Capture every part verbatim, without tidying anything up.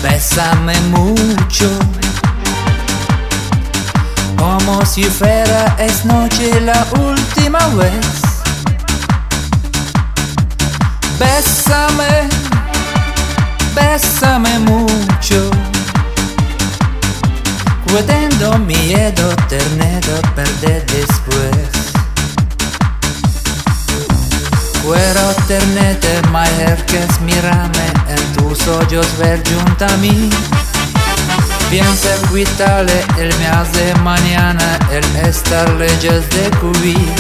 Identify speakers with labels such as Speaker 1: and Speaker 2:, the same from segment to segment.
Speaker 1: Bésame mucho, como si fuera es noche la última vez. Bésame, bésame mucho, guardando miedo tenerlo perder después. Quiero tenerte más cerca, mirarme en tus ojos, ver junto a mí. Piensa quitarle el mes de mañana, el estar lejos de cubrir.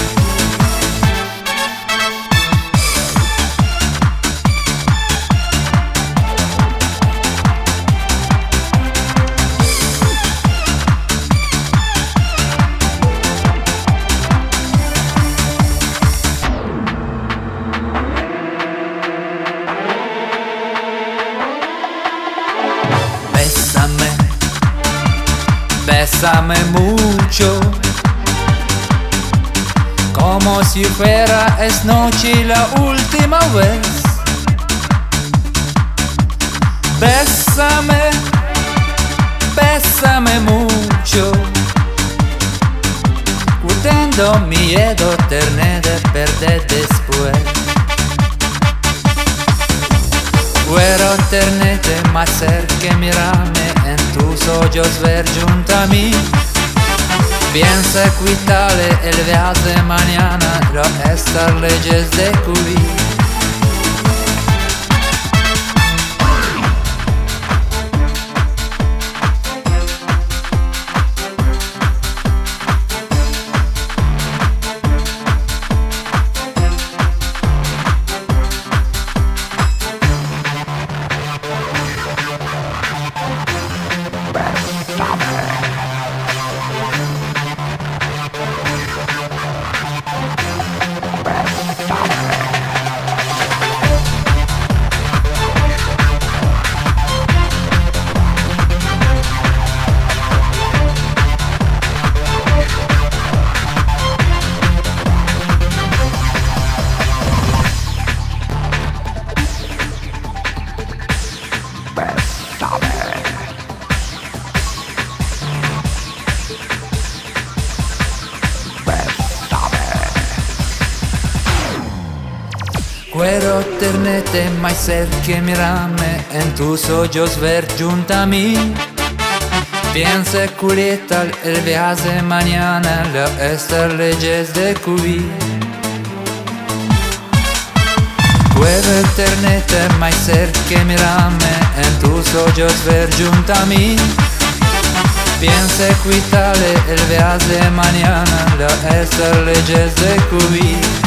Speaker 1: Bésame, bésame mucho, como si fuera es noche la última vez. Bésame, bésame mucho, guardando miedo tener de perder después. Quiero tenerte más cerca, mirarme en tus ojos, ver junto a mí. Piensa quitarle el viaje de mañana, lo estar lejos de cubrir. Quiero tenerte más cerca, mirarme en tus ojos, ver junto a mí. Piensa quitar el viaje de mañana, lo estar lejos de cubrir. Quiero tenerte más cerca, mirarme en tus ojos, ver junto a mí. Piensa quitarle el viaje de mañana, lo estar lejos de cubrir.